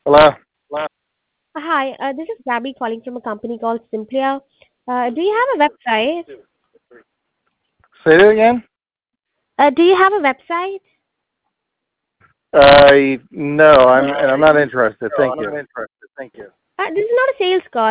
Hello? Hi, this is Gabby calling from a company called Simplia. Do you have a website? Say it again? Do you have a website? No, I'm not interested. Thank you. This is not a sales call.